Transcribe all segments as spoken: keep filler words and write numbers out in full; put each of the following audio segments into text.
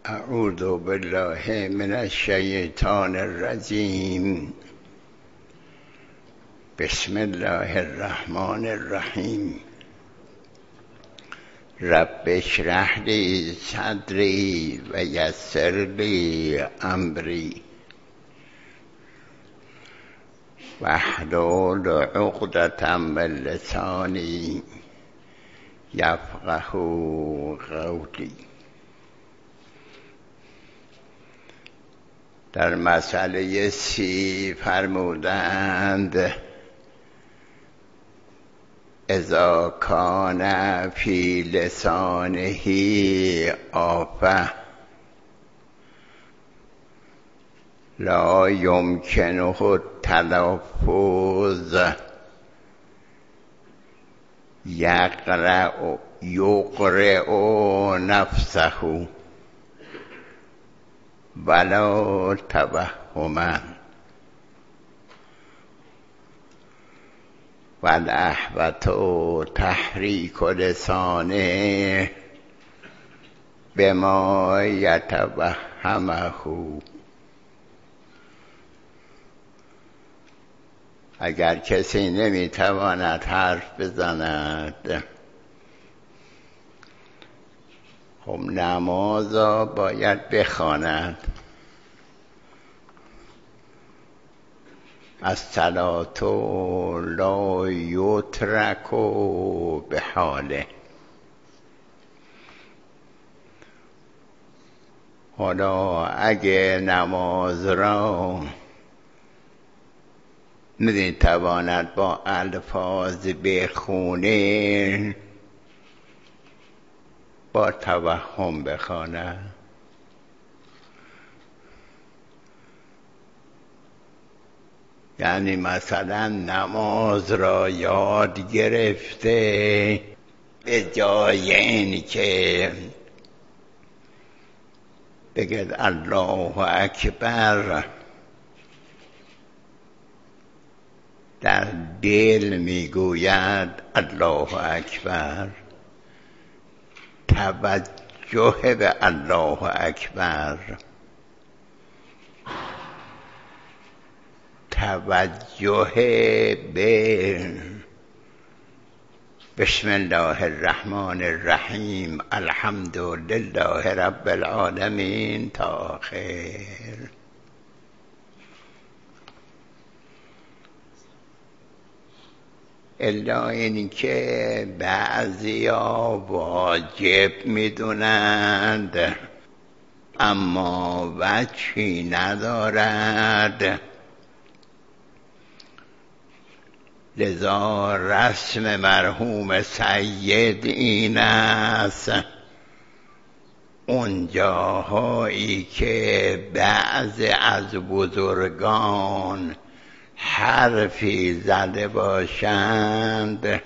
اعوذ بالله من الشیطان الرجیم. بسم الله الرحمن الرحیم. رب اشرح لی صدری و یسر لی امری واحلل عقدة من لسانی یفقهوا قولی. در مسئله سی فرمودند اذا کان فی لسانه آفه لا یمکنه التلفظ یقرأ یقرأ نفسه ولا توهما والاحوط تحریک لسانه بما یتوهمه. اگر کسی نمیتواند حرف بزند، خب نماز را باید بخواند. الصلاة لا یترک بحاله. حالا اگه نماز را نمیتواند با الفاظ بخونه، با توهم بخواند. یعنی مثلا نماز را یاد گرفته، به جای این که بگید الله اکبر، در دل میگوید الله اکبر. توجه به الله اکبر، توجه به بسم الله الرحمن الرحیم الحمد لله رب العالمین تا آخر. الا این که بعضیا واجب میدونند اما وجهی ندارد، لذا رسم مرحوم سید این است اون جاهایی که بعض از بزرگان حرفی زده باشند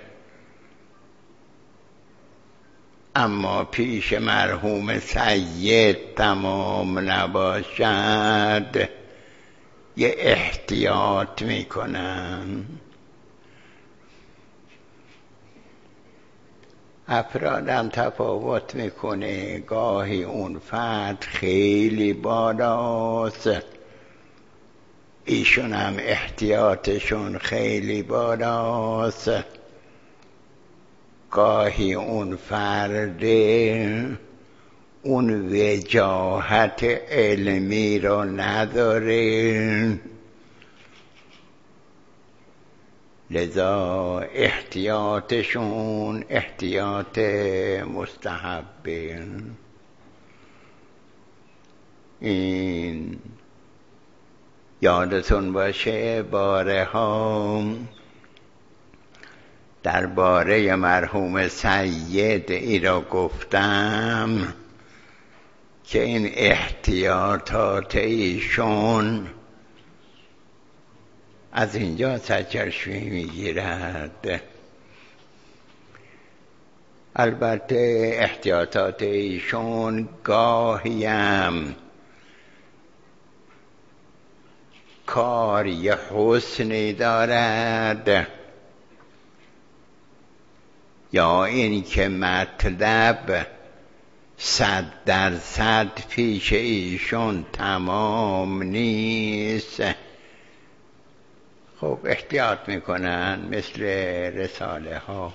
اما پیش مرحوم سید تمام نباشد، یه احتیاط میکنن. افرادم تفاوت میکنه، گاهی اون فتح خیلی بالاست، ایشون هم احتیاطشون خیلی بالاست. گاهی اون فرده اون وجاهت علمی رو نداره، لذا احتیاطشون احتیاط مستحبه. این یادتون باشه باره ها درباره مرحوم سید ای را گفتم که این احتیاطات ایشون از اینجا سرچشمه میگیرد. البته احتیاطات ایشون گاهیم کاری حسنی دارد، یا این که مطلب صد درصد پیش ایشون تمام نیست. خب احتیاط میکنن مثل رساله ها،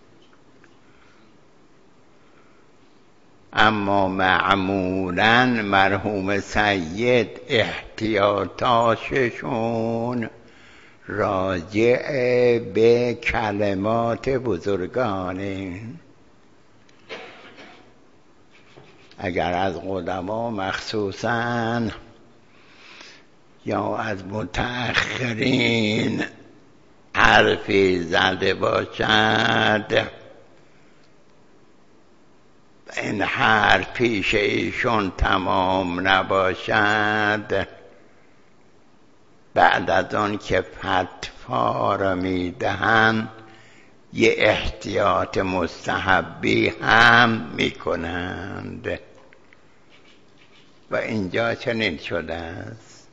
اما معمولاً مرحوم سید احتیاطاتشون راجع به کلمات بزرگانه. اگر از قدما مخصوصاً یا از متأخرین حرفی زده باشد، این حرف پیش ایشون تمام نباشد، بعد از آن که فتوا را میدهند یه احتیاط مستحبی هم میکنند و اینجا چنین شده است.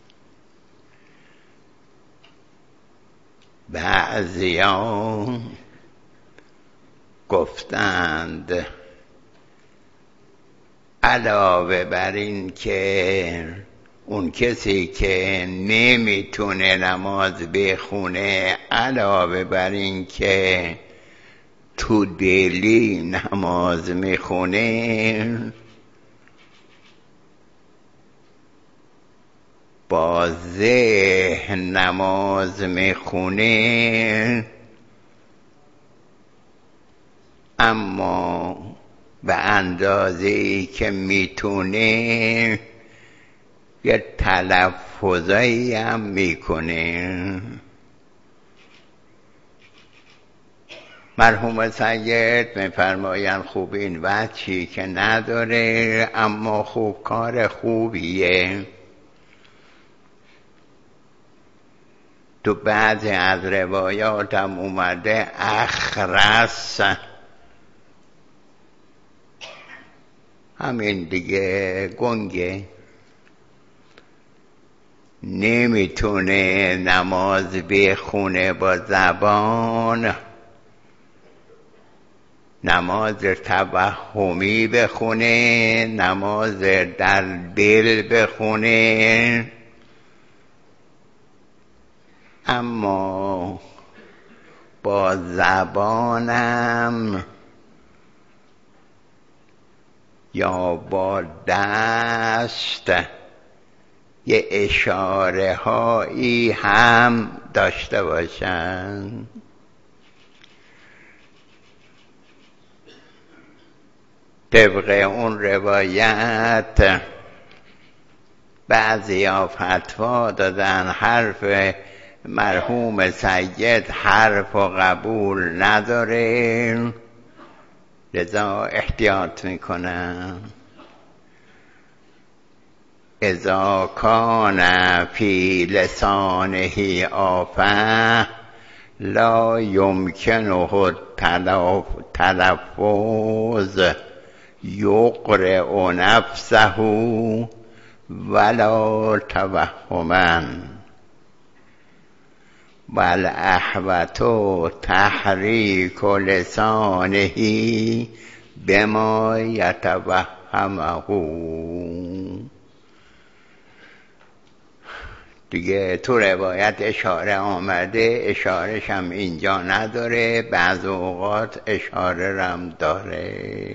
بعضیان گفتند علاوه بر این که اون کسی که نمیتونه نماز بخونه، علاوه بر این که تو دلی نماز میخونه، با ذهن نماز میخونه، اما به اندازه‌ای که میتونه یه تلفظایی هم میکنه. مرحوم سید میفرمایند خوب این وجهی که نداره، اما خوب کار خوبیه. تو بعضی از روایات هم اومده اخرس، همین دیگه گنگه، نمیتونه نماز بخونه با زبان، نماز توهمی بخونه، نماز در دل بخونه، اما با زبانم یا با دست یه اشاره هایی هم داشته باشن. طبق اون روایت بعضی ها فتوا دادن حرف مرحوم سید حرف و قبول نداره، لذا احتیاط میکنن. اذا کان فی لسانه آفه لا یمکنه تلفظ یقرع نفسه ولا توهما بل احوط تحریک لسانه بما یتوهمه. دیگه تو روایت اشاره آمده، اشارهش هم اینجا نداره، بعض اوقات اشاره هم داره.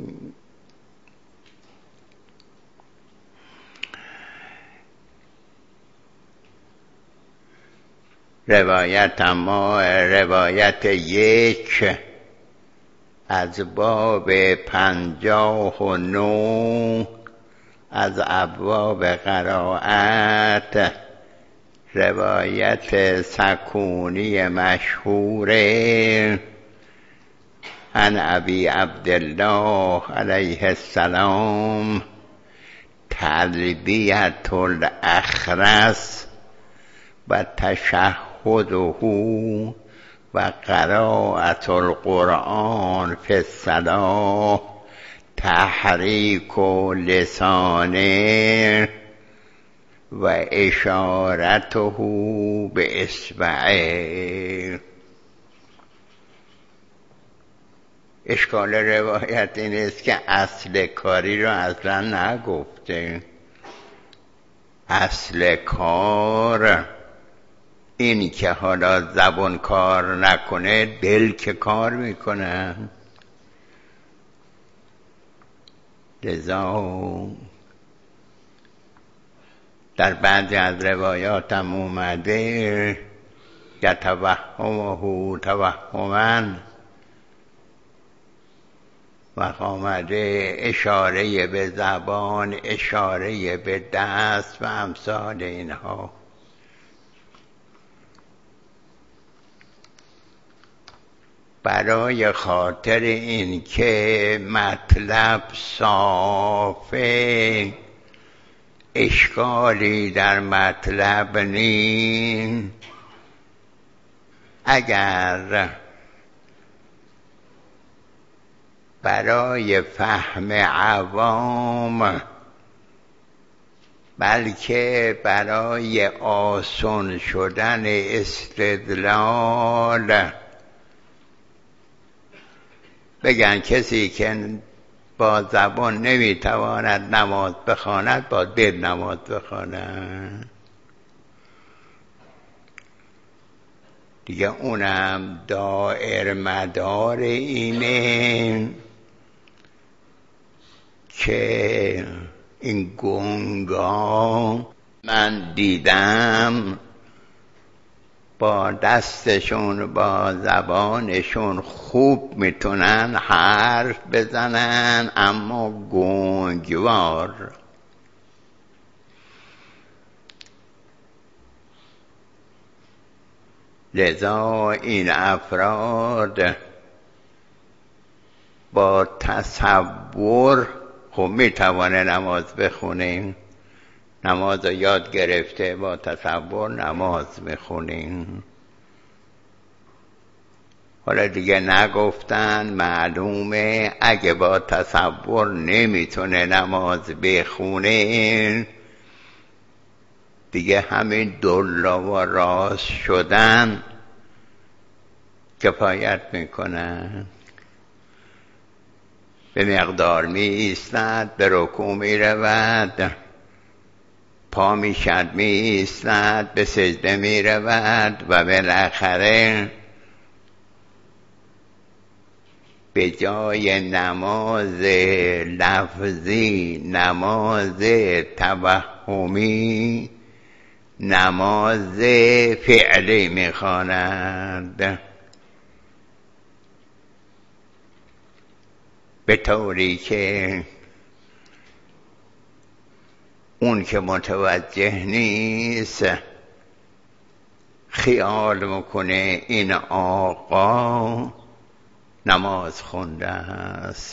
روایت اما روایت یک از باب پنجاه و نو از ابواب قرائت، روایت سکونی مشهوره عن ابی عبدالله علیه السلام تلبیت الاخرس و تشهده و قراءت القرآن فی الصلاة تحریک لسانه و اشارته به اصبعه. اشکال روایت این است که اصل کاری رو اصلا نگفته. اصل کار این که حالا زبان کار نکنه دل که کار میکنه. لذا در بعضی از روایات هم اومده یتوهمه توهما و آمده اشاره به زبان، اشاره به دست و امثال اینها. برای خاطر این که مطلب صافه، اشکالی در مطلب نیست، اگر برای فهم عوام بلکه برای آسان شدن استدلال بگن کسی که با زبان نمیتواند نماز بخواند با دل نماز بخواند، دیگه اونم دائر مدار اینه که این گنگا من دیدم با دستشون با زبانشون خوب میتونن حرف بزنن اما گنگوار. لذا این افراد با تصور خب میتوانه نماز بخونیم، نماز رو یاد گرفته با تصور نماز میخونیم. حالا دیگه نگفتن معلومه اگه با تصور نمیتونه نماز بخونه دیگه همین دلا و راست شدن کفایت میکنن. به مقدار می ایستد به رکوع می رود، پا می شد می ایستد به سجده می رود و بالاخره به جای نماز لفظی نماز توهمی نماز فعلی می خواند، به طوری که اون که متوجه نیست خیال میکنه این آقا نماز خونده است.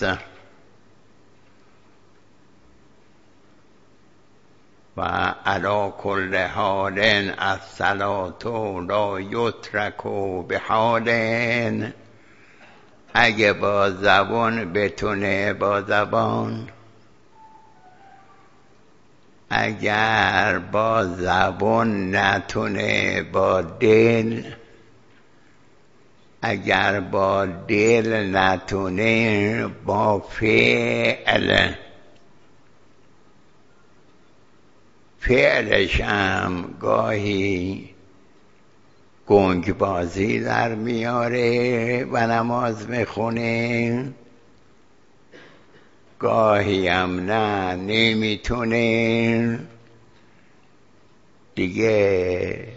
و علی کل حال الصلاة لا یترک بحال، اگه با زبان بتونه با زبان، اگر با زبان نتونه با دل، اگر با دل نتونه با فعل، فعلش هم گاهی گنگ بازی در میاره و نماز میخونه، گاهی هم نه نمیتونه. دیگه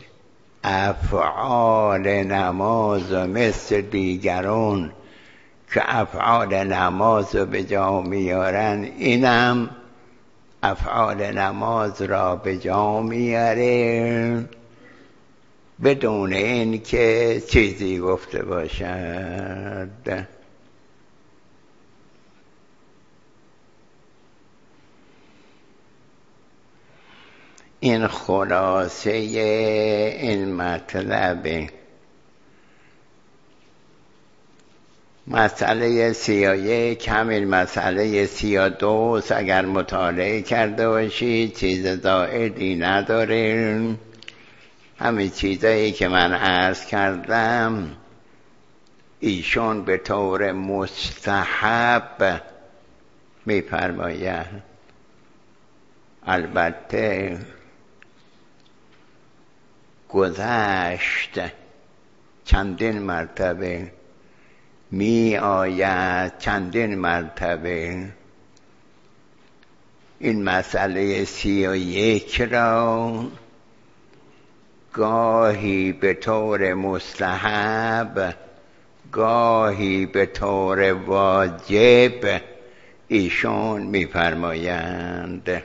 افعال نماز مثل دیگران که افعال نماز رو به جا میارن اینم افعال نماز را به جا میاره بدون این که چیزی گفته باشد. این خلاصه این مطلبه. مسئله سی و یک همین مسئله سی و دو اگر مطالعه کرده باشید چیز زائدی نداره، همین چیزایی که من عرض کردم. ایشون به طور مستحب می‌فرماید. البته گذشت چندین مرتبه، می آید چندین مرتبه این مسئله سی و یک را گاهی به طور مستحب گاهی به طور واجب ایشون می‌فرمایند.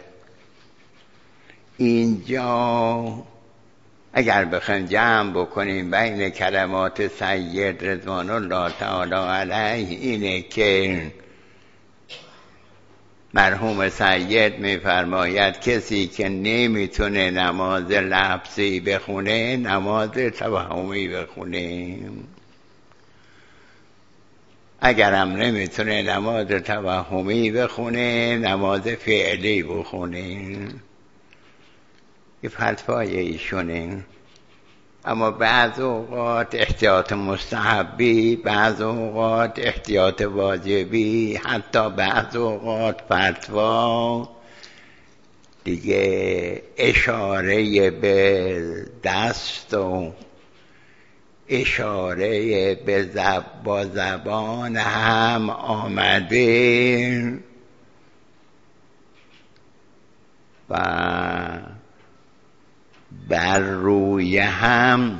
اینجا اگر بخوایم جمع بکنیم بین کلمات سید رضوان الله تعالی علیه، اینه که مرحوم سید می‌فرماید کسی که نمیتونه نماز لفظی بخونه نماز توهمی بخونه، اگرم نمیتونه نماز توهمی بخونه نماز فعلی بخونه. یه فتوای ایشونه. اما بعض اوقات احتیاط مستحبی، بعض اوقات احتیاط واجبی، حتی بعض اوقات فتوا دیگه اشاره به دست و اشاره به زب با زبان هم آمده و بر روی هم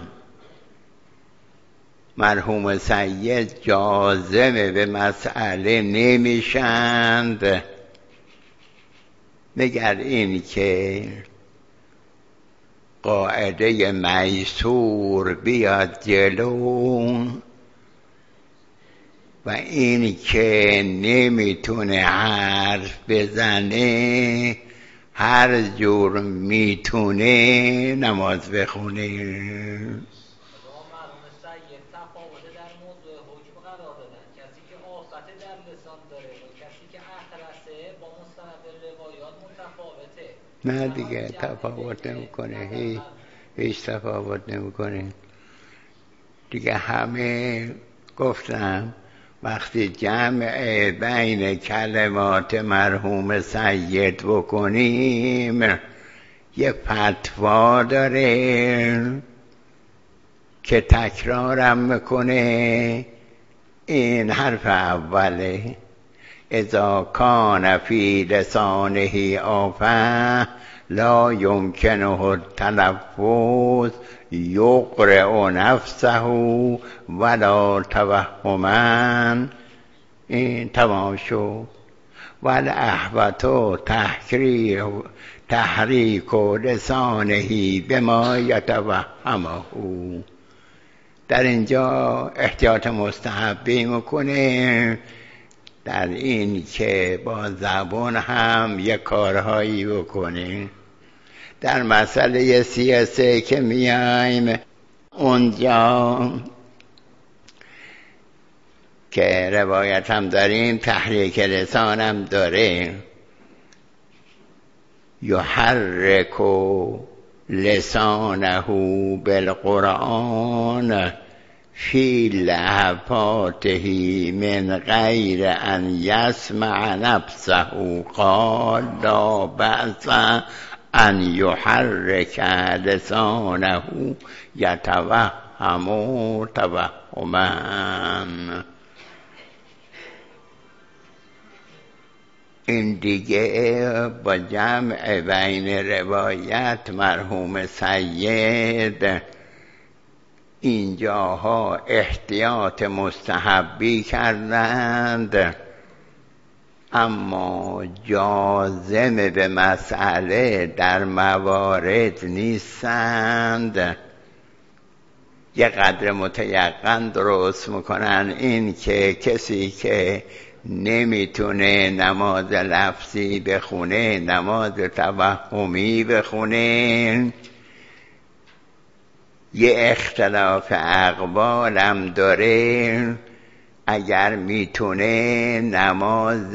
مرحوم سید جازم به مسئله نمیشند، مگر این که قاعده میسور بیاد جلو و این که نمیتونه حرف بزنه هر جور میتونه نماز بخونه. نه دیگه تفاوت نمیکنه، هیچ هیچ تفاوت نمیکنه دیگه. همه گفتم وقتی جمع بین کلمات مرحوم سید بکنیم یه فتوا داره که تکرارم میکنه. این حرف اوله، اذا کان فی لسانه آفه لا یمکنه التلفظ یقرع نفسه ولا توهما. این تمام شد. والاحوط تحریک تحریک لسانه بما یتوهمه. در اینجا احتیاط مستحبی میکنه در این که با زبان هم یک کارهایی بکنه. در مسئله سیاسه که میایم اونجا که روایت هم داریم تحریک لسان هم داره، یحرک لسانه بالقرآن فی لحفاته من غیر ان یسمع نفسه قال لا بأس ان یحرک لسانه یتوهم توهما. این دیگه با جمع بین روایت مرحوم سید اینجاها احتیاط مستحبی کردند، اما جازم به مسئله در موارد نیستند. یه قدر متیقن درست میکنن این که کسی که نمیتونه نماز لفظی بخونه نماز توهمی بخونه. یه اختلاف اقوال هم داره، اگر میتونه نماز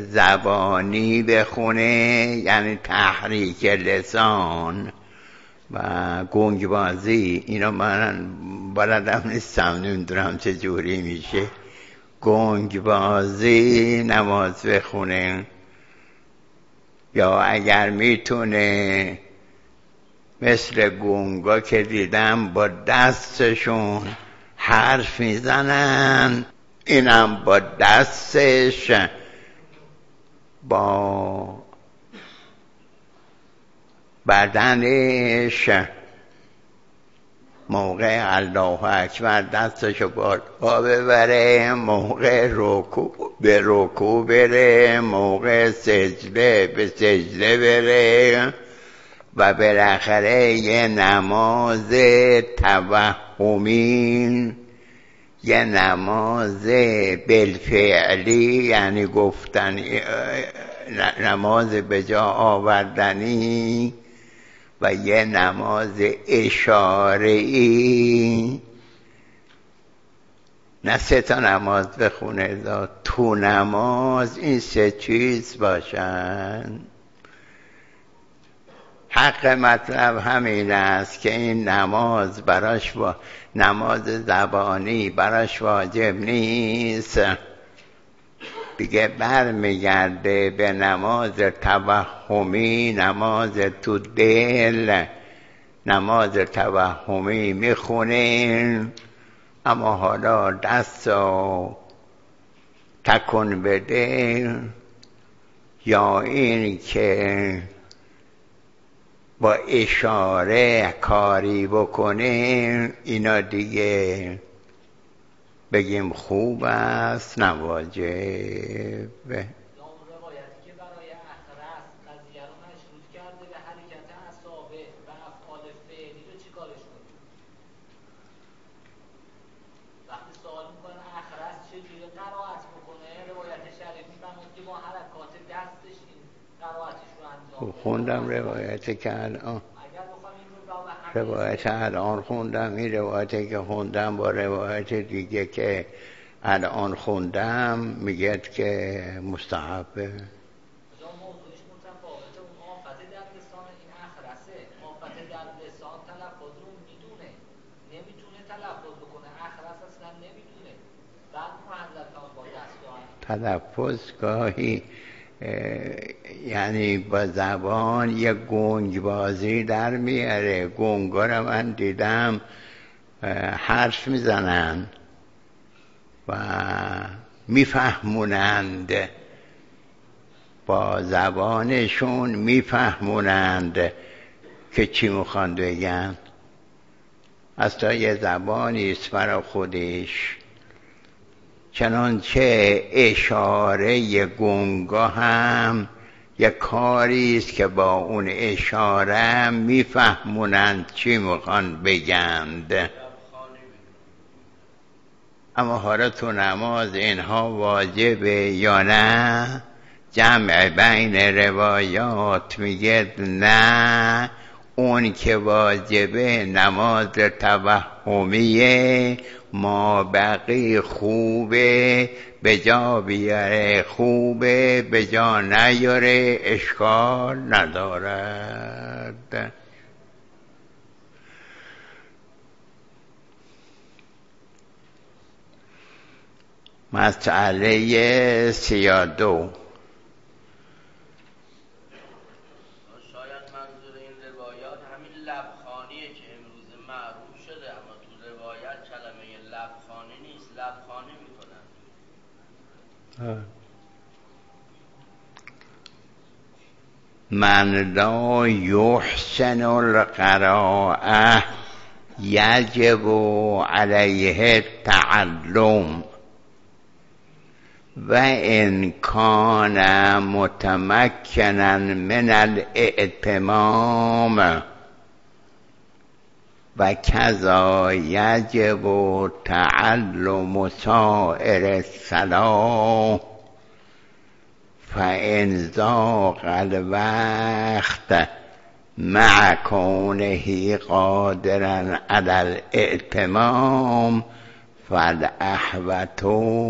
زبانی بخونه یعنی تحریک لسان، و گنگبازی، اینا من بلدم نیستم، نمیدونم چه جوری میشه. گنگبازی نماز بخونه، یا اگر میتونه مثل گنگا که دیدم با دستشون حرف میزنن، اینم با دستش با بدنش موقع الله اکبر دستشو بالا ببره، موقع رکوع به رکوع بره، موقع سجده به سجده بره، و بالاخره یه نماز توهمی، یه نماز بالفعلی، یعنی گفتنی، نماز به جا آوردنی، و یه نماز اشاره‌ای، نه سه تا نماز بخونه، تو نماز این سه چیز باشن. حق مطلب همین است که این نماز براش با نماز زبانی براش واجب نیست، دیگه بر میگرده به نماز توهمی، نماز تو دل، نماز توهمی میخونه، اما حالا دستو تکون بده، یا این که با اشاره کاری بکنه، اینا دیگه بگیم خوب است، نه واجب. روایتی که برای اخرس قضیه رو مشروط کرده به حرکت اصابع و افعال فعلی رو چی کارش کنیم؟ وقتی سوال میکنن اخرس چجوری قرائت بکنه، روایت شریف میفهمد که با حرکات دستش این قرائتش رو انجام بده. خوندم روایتی که الان روایت الان خوندم، این روایتی که خوندم با روایت دیگه که الان خوندم میگه که مستحبه. موضوعش متفاوته. اون آفت در لسان این اخرسه، آفت در لسان تلفظ رو میدونه، نمیتونه تلفظ بکنه، اخرس اصلا نمیتونه، بعد محلتان با دستان تلفظ گاهی یعنی با زبان یه گنگبازی در میاره. گنگا رو من دیدم حرف میزنن و میفهمونند، با زبانشون میفهمونند که چی میخوان بگن، اصلا یه زبانی است برای خودش. چنانچه اشاره گنگا هم یک کاری است که با اون اشاره میفهمونند چی میخوان بگند. اما حالا تو نماز اینها واجبه یا نه؟ جمع بین روایات میگه نه، اون که واجبه نماز توهمیه، ما بقی خوبه به جا بیاره، خوبه به جا نیاره اشکال ندارد. مسئله سی و دو. من لا یحسن القراءه یجب علیه التعلم و ان کان متمکنا من الاتمام و کذا یجب تعلم سائر الصلاة فإن ضاق الوقت مع كونه قادرا على الاتمام فالاحوط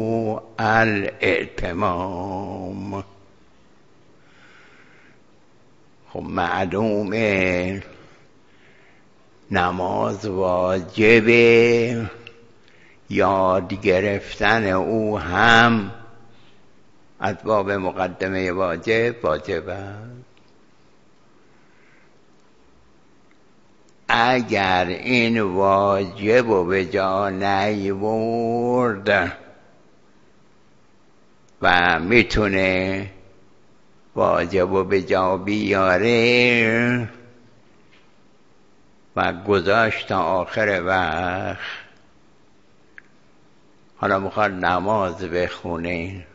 الاتمام. خب معلومه نماز واجب، یاد گرفتن او هم از باب مقدمه واجب واجب است. اگر این واجب رو به جا نیاورد و میتونه واجب رو به جا بیاره و گذاشت تا آخر وقت، حالا میخواد نماز بخونه،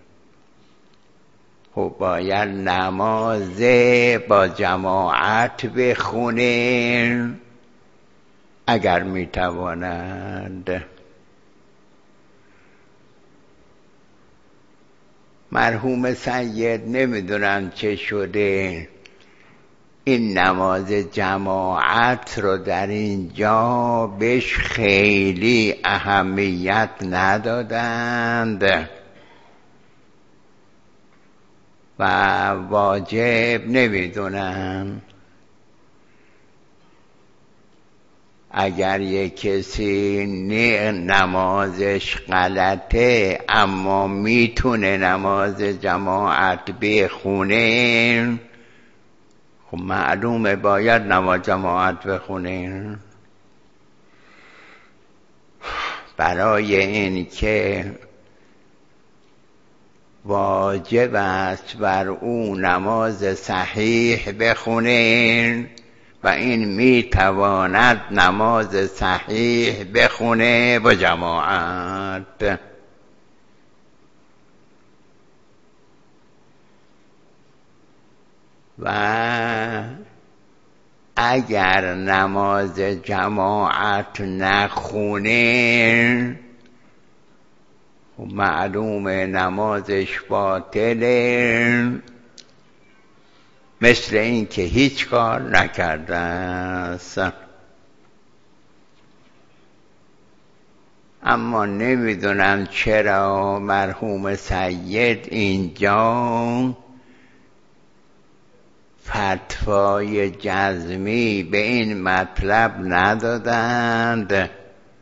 خب باید نماز با جماعت بخونه اگر میتواند. مرحوم سید نمیدونم چه شده این نماز جماعت رو در اینجا بهش خیلی اهمیت ندادند و واجب نمیدونم. اگر یک کسی نمازش غلطه اما میتونه نماز جماعت بخونه، خب معلومه باید نماز جماعت بخونه. برای این که واجب است بر او نماز صحیح بخونه و این میتواند نماز صحیح بخونه با جماعت. و اگر نماز جماعت نخونه خب معلومه نمازش باطله، مثل این که هیچ کار نکرده است. اما نمیدونم چرا مرحوم سید اینجا فتوای جزمی به این مطلب ندادند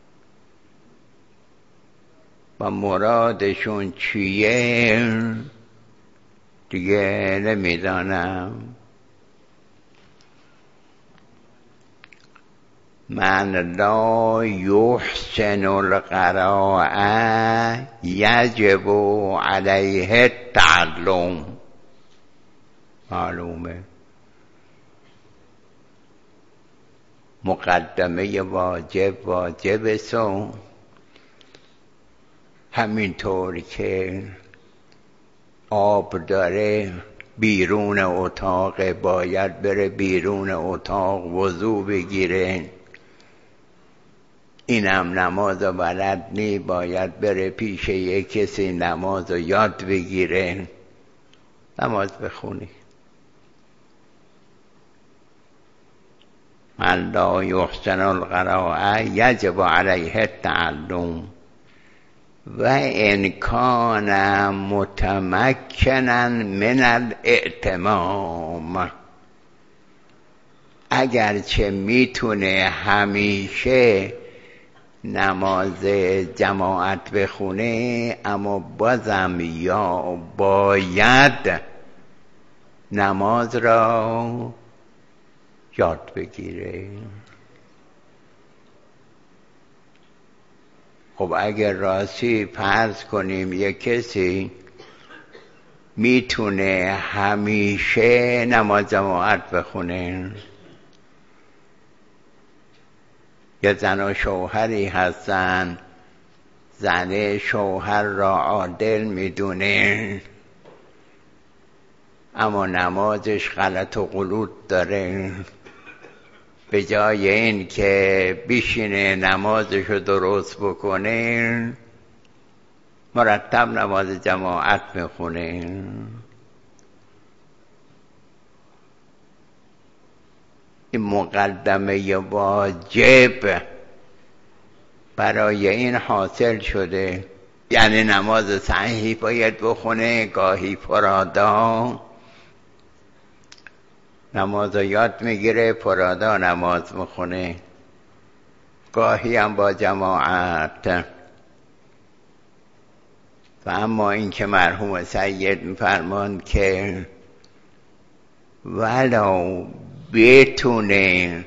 و مرادشون چیه دیگه نمیدانم. من لا یحسن القراءة یجب علیه التعلم. معلومه مقدمه واجب واجب سو، همینطور که آب داره بیرون اتاق باید بره بیرون اتاق وضو بگیره، اینم نماز و بلد نی باید بره پیش یک کسی نماز و یاد بگیره نماز بخونی. من لا یحسن القراءة یجب علیه التعلم و ان کان متمکنا من الائتمام. اگرچه میتونه همیشه نماز جماعت بخونه اما بازم یا باید نماز را یاد بگیره. خب اگر راستی فرض کنیم یک کسی میتونه همیشه نماز جماعت بخونه، یا زن و شوهری هستن، زن شوهر را عادل میدونه اما نمازش غلط و غلوط داره، به جای این که بشینه نمازشو درست بکنه مرتب نماز جماعت میخونه. این مقدمه واجب برای این حاصل شده، یعنی نماز صحیح باید بخونه، گاهی فرادا نماز یاد میگیره، فرادا نماز میخونه. گاهی هم با جماعت. و اما این که مرحوم سید می‌فرماند که ولو بتونه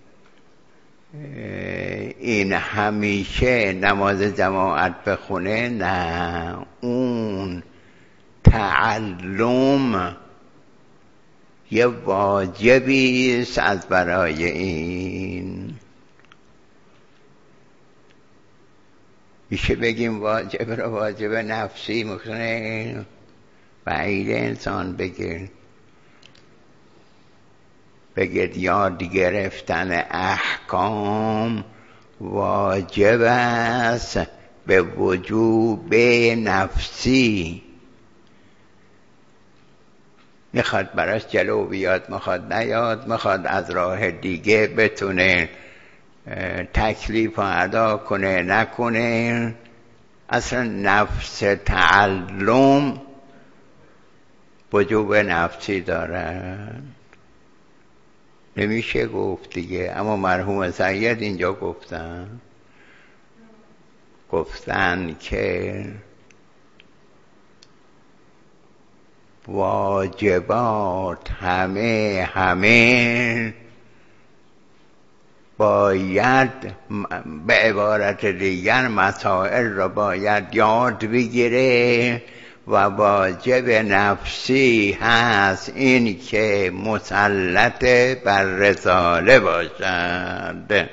این همیشه نماز جماعت بخونه، نه، اون تعلم یه واجبی است از برای این. میشه بگیم واجب رو واجب نفسی میکنه، بعید انسان بگه بگید یاد گرفتن احکام واجب است به وجوب نفسی. میخواد براش جلو بیاد، میخواد نیاد، میخواد از راه دیگه بتونه تکلیف ادا کنه نکنه. اصلا نفس تعلم وجوب نفسی داره، نمیشه گفت دیگه. اما مرحوم سید اینجا گفتن گفتن که واجبات همه همه باید، به عبارت دیگر مسائل را باید یاد بگیره و واجب نفسی هست این که مسلط بر رساله باشد.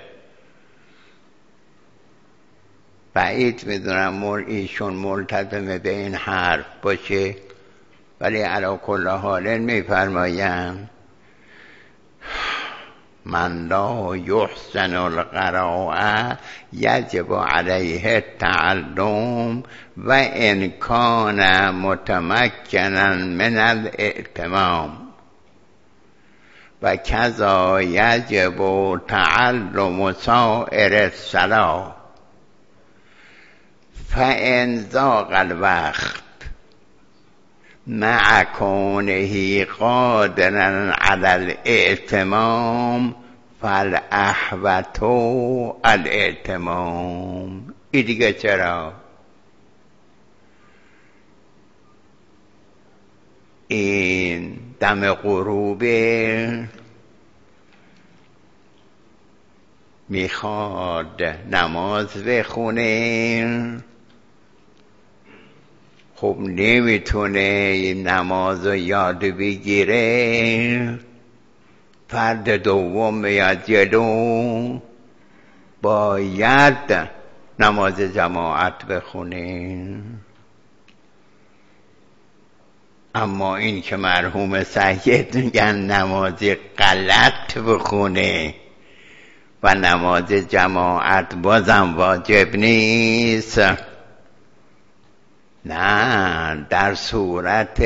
بعید میدونم ایشون ملتزم به این حرف باشه، ولی علی کل حال میفرمایند من لا یحسن القراءه یجب علیه التعلم و ان کان متمکنا من الائتمام و کذا یجب تعلم سائر الصلاة فان ضاق الوقت مع کونه قادرا علی الائتمام فالاحوط الائتمام. این دیگه چرا؟ این دم غروبه میخواد نماز بخونه، خب نمیتونه نماز رو یاد بگیره، فرد دوم میاد جلو باید نماز جماعت بخونه. اما این که مرحوم سید میگن نماز غلط بخونه و نماز جماعت بازم واجب نیست، نه، در صورت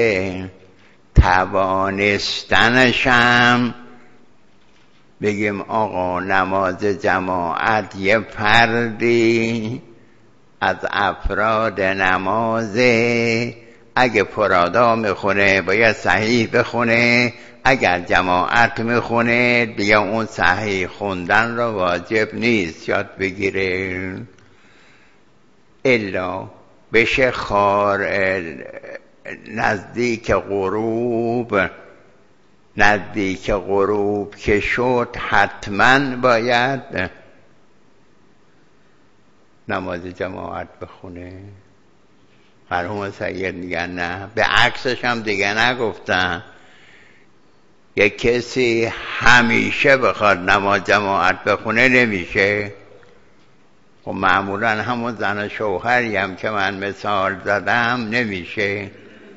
توانستنشم بگیم آقا نماز جماعت یه فردی از افراد نمازه، اگه پرادا میخونه باید صحیح بخونه، اگر جماعت میخونه دیگه اون صحیح خوندن رو واجب نیست یاد بگیره، الا بشه خار نزدیک غروب نزدیک غروب که شد حتما باید نماز جماعت بخونه. مرحوم سید میگن نه، به عکسش هم دیگه نگفتن. یک کسی همیشه بخواد نماز جماعت بخونه نمیشه. و معمولا همون زن و شوهری هم که من مثال زدم نمیشه.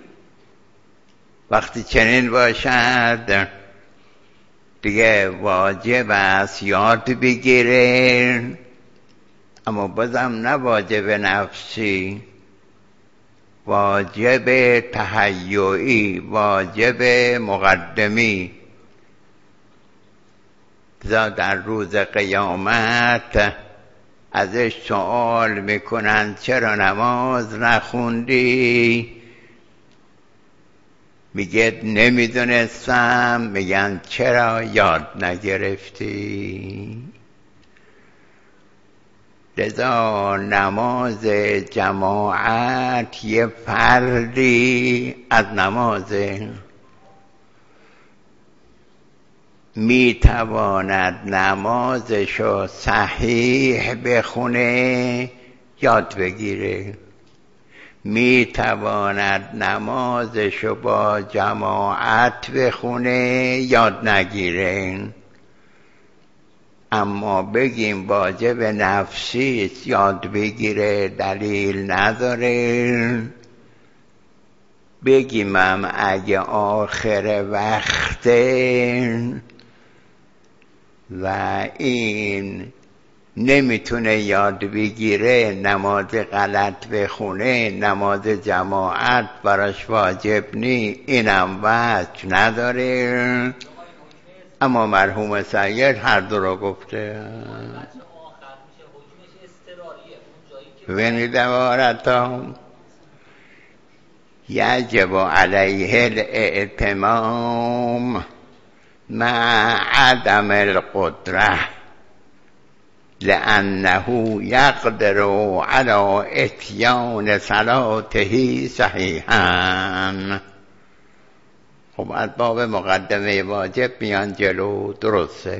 وقتی چنین باشد دیگه واجب است یاد بگیره، اما بازم نه واجب نفسی، واجب تهیعی، واجب مقدمی. در روز قیامت ازش سوال میکنن چرا نماز نخوندی؟ میگه نمیدونستم. میگن چرا یاد نگرفتی؟ لذا نماز جماعت یه فردی از نمازه، میتواند نمازشو صحیح بخونه یاد بگیره، میتواند نمازشو با جماعت بخونه یاد نگیره. اما بگیم واجب نفسی یاد بگیره دلیل نداره. بگیم هم اگه آخر وقته و این نمیتونه یاد بگیره نماز غلط بخونه، نماز جماعت براش واجب نی، اینم وجه نداره. اما مرحوم سید هر دو رو گفته. ببینید عبارتا یجب علیه الاتمام مع عدم القدره لأنه يقدر على اتيان صلاته صحیحا. خب از باب مقدمه واجب میان جلو، درسته؟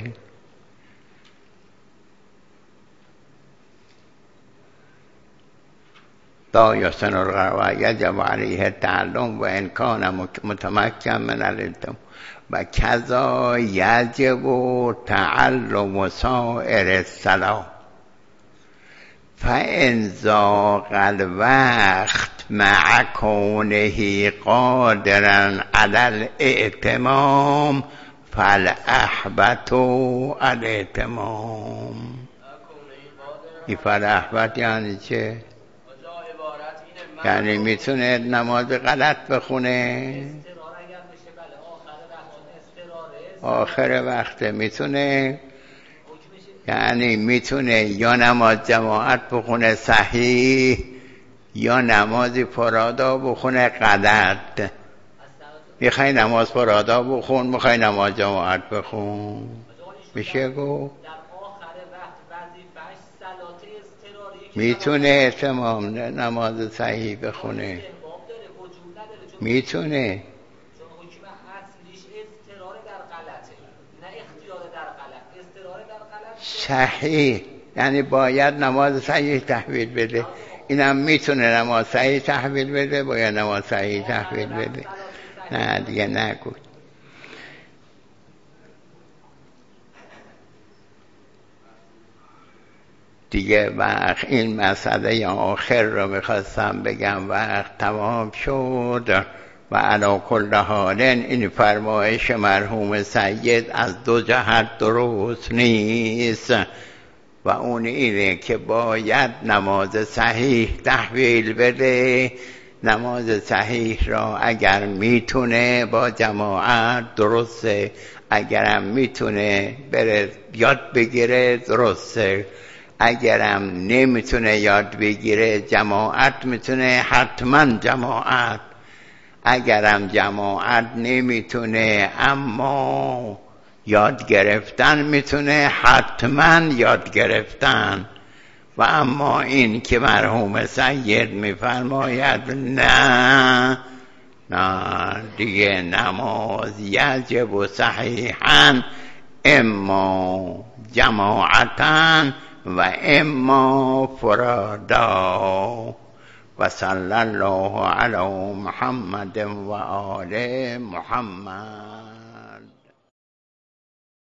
لا يحسن القراءة يجب عليه التعلم وإن كان متمكن من الالتزام و کذا یجب تعلم سائر الصلاة فإن ضاق الوقت مع كونه قادرا على الائتمام فالأحبط الائتمام. این فالأحبط یعنی چه؟ یعنی میتونه نماز غلط بخونه آخر وقت، میتونه یعنی میتونه یا نماز جماعت بخونه صحیح یا نماز فرادا بخونه غلط. میخوای نماز فرادا بخون، میخوای نماز جماعت بخون، میشه گفت میتونه تمام نماز صحیح بخونه، میتونه صحیح، یعنی باید نماز صحیح تحویل بده. اینم میتونه نماز صحیح تحویل بده، باید نماز صحیح تحویل بده. نه دیگه نگو. دیگه وقت این مسئله آخر رو میخواستم بگم، وقت تمام شد. و علی کل حال این فرمایش مرحوم سید از دو جهت درست نیست و اون اینه که باید نماز صحیح تحویل بده. نماز صحیح را اگر میتونه با جماعت درسته، اگرم میتونه بره یاد بگیره درسته، اگرم نمیتونه یاد بگیره جماعت میتونه، حتما جماعت. اگرم جماعت نمیتونه اما یاد گرفتن میتونه، حتما یاد گرفتن. و اما این که مرحوم سید میفرماید نه نه دیگه نماز یجب و صحیحا اما جماعتن و اما فرادا. و صلی الله علی محمد و آل محمد.